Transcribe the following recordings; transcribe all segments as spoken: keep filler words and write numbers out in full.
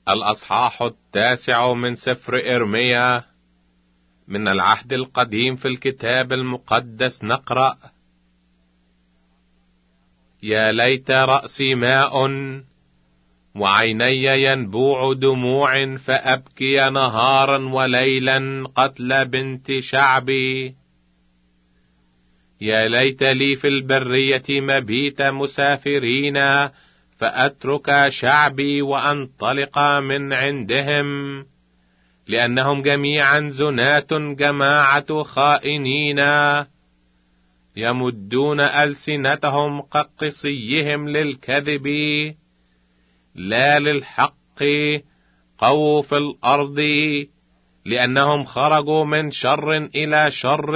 الأصحاح التاسع من سفر إرميا. من العهد القديم في الكتاب المقدس نقرأ: يا ليت رأسي ماء وعيني ينبوع دموع، فأبكي نهارا وليلا قتل بنت شعبي. يا ليت لي في البرية مبيت مسافرين، فأترك شعبي وأنطلق من عندهم، لأنهم جميعا زنات جماعة خائنين، يمدون ألسنتهم كقصيهم للكذب لا للحق، قووا في الأرض، لأنهم خرجوا من شر إلى شر،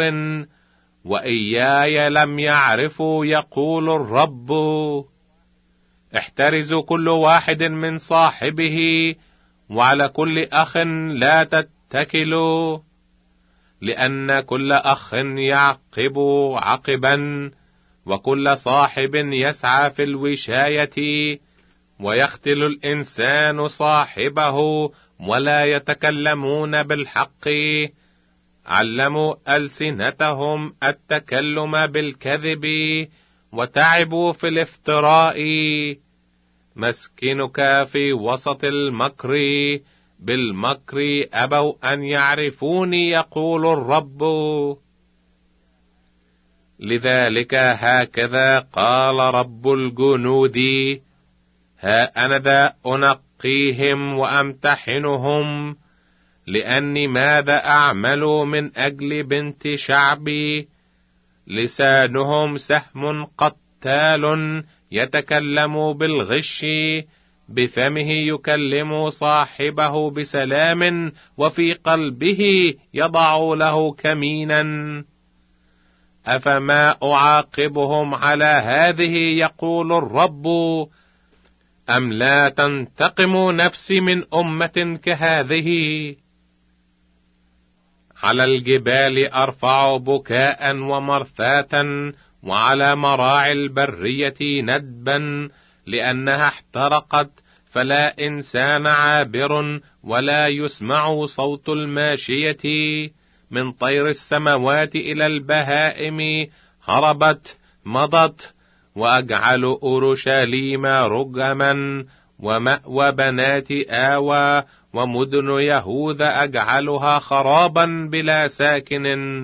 وإياي لم يعرفوا، يقول الرب. احترزوا كل واحد من صاحبه، وعلى كل أخ لا تتكلوا، لأن كل أخ يعقب عقبا، وكل صاحب يسعى في الوشاية، ويختل الإنسان صاحبه، ولا يتكلمون بالحق. علموا ألسنتهم التكلم بالكذب، وتعبوا في الافتراء. مسكنك في وسط المكر، بالمكر أبوا أن يعرفوني، يقول الرب. لذلك هكذا قال رب الجنود: ها أنا ذا أنقيهم وأمتحنهم، لأني ماذا أعمل من أجل بنت شعبي؟ لسانهم سهم قتال، يتكلم بالغش، بفمه يكلم صاحبه بسلام، وفي قلبه يضع له كمينا. أفما أعاقبهم على هذه، يقول الرب؟ أم لا تنتقم نفسي من أمة كهذه؟ على الجبال أرفع بكاء ومرثاة، وعلى مراعي البرية ندبا، لأنها احترقت، فلا إنسان عابر، ولا يسمع صوت الماشية. من طير السماوات إلى البهائم هربت مضت، وأجعل أورشليم رجما، ومأوى بنات آوى، ومدن يهوذا أجعلها خرابا بلا ساكن.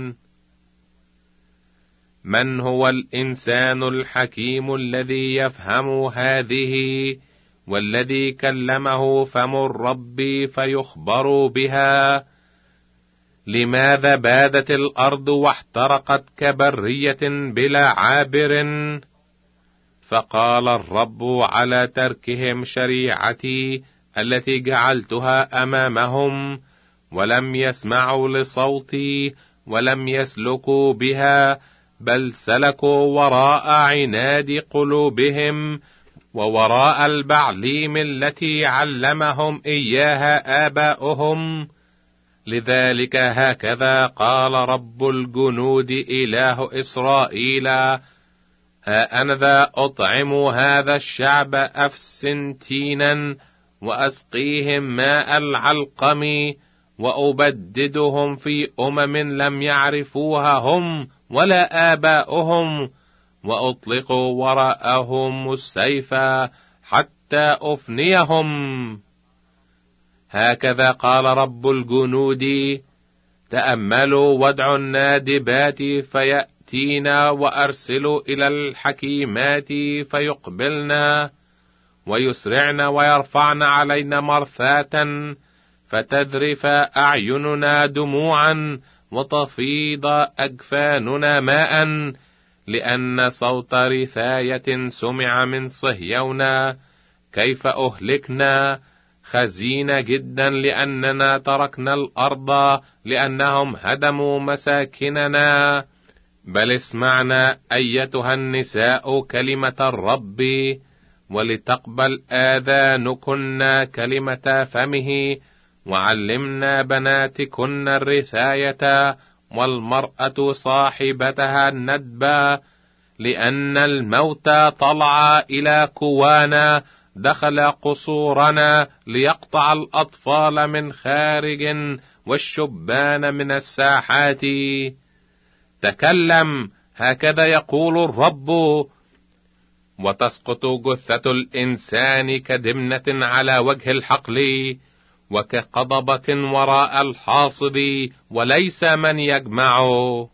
من هو الإنسان الحكيم الذي يفهم هذه، والذي كلمه فم الرب فيخبر بها؟ لماذا بادت الأرض واحترقت كبرية بلا عابر؟ فقال الرب: على تركهم شريعتي التي جعلتها أمامهم، ولم يسمعوا لصوتي، ولم يسلكوا بها، بل سلكوا وراء عناد قلوبهم، ووراء البعليم التي علمهم إياها آباؤهم. لذلك هكذا قال رب الجنود إله إسرائيل: ها أنا ذا أطعم هذا الشعب أفسنتينا، وأسقيهم ماء العلقم، وأبددهم في أمم لم يعرفوها هم ولا آباؤهم، وأطلق وراءهم السيف حتى أفنيهم. هكذا قال رب الجنود: تأملوا وادعوا النادبات فيأتينا، وأرسلوا إلى الحكيمات فيقبلنا، ويسرعن ويرفعن علينا مرثاة، فتذرف أعيننا دموعا، وتفيض أجفاننا ماء، لأن صوت رثاية سمع من صهيون. كيف أهلكنا، خزين جدا، لأننا تركنا الأرض، لأنهم هدموا مساكننا. بل اسمعنا أيتها النساء كلمة الرب، ولتقبل آذانكن كلمة فمه، وعلمنا بناتكن الرثاية، والمرأة صاحبتها الندبة، لأن الموت طلع إلى كوانا، دخل قصورنا ليقطع الأطفال من خارج والشبان من الساحات. تكلم، هكذا يقول الرب، وتسقط جثة الإنسان كدمنة على وجه الحقل، وكقضبة وراء الحاصد، وليس من يجمعه.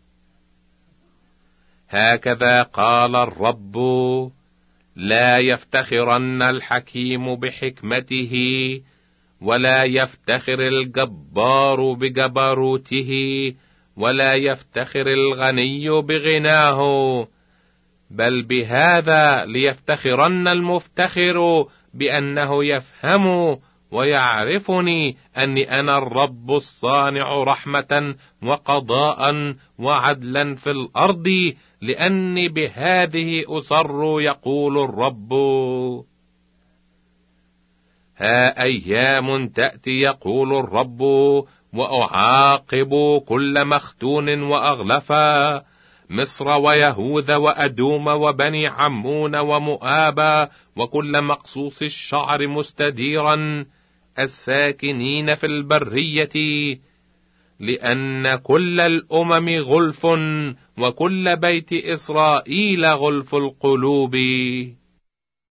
هكذا قال الرب: لا يفتخرن الحكيم بحكمته، ولا يفتخر الجبار بجبروته، ولا يفتخر الغني بغناه، بل بهذا ليفتخرن المفتخر بأنه يفهم ويعرفني أني أنا الرب الصانع رحمة وقضاء وعدلا في الأرض، لأني بهذه أسر يقول الرب. ها أيام تأتي يقول الرب، وأعاقب كل مختون وأغلفا، مصر ويهوذا وأدوم وبني عمون ومؤابا، وكل مقصوص الشعر مستديرا، الساكنين في البرية، لأن كل الأمم غلف، وكل بيت إسرائيل غلف القلوب.